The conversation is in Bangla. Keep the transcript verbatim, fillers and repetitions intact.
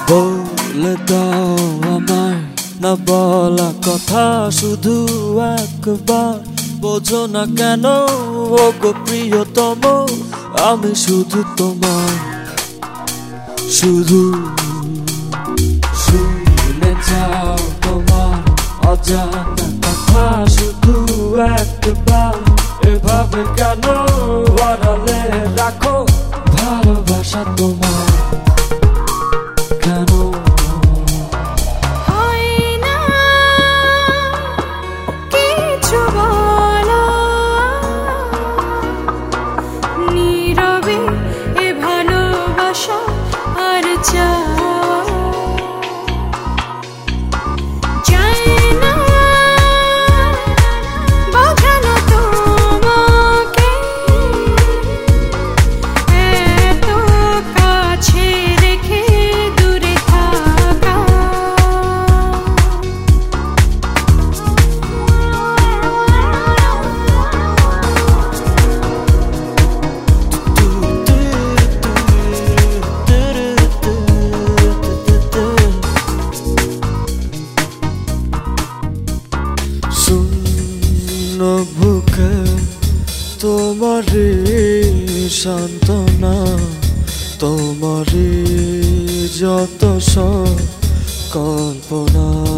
বলে দাও আমায় না বলা কথা শুধু একবার, বোঝো না কেন ও গো প্রিয়তম, আমি শুধু তোমার। শুধু শুনে যাও তোমার অজানা কথা শুধু একবার, এভাবে কেন আড়ালে রাখো ভালোবাসা তোমার? কেন বুকে তোমারি সান্ত্বনা, তোমারি যত সব কল্পনা।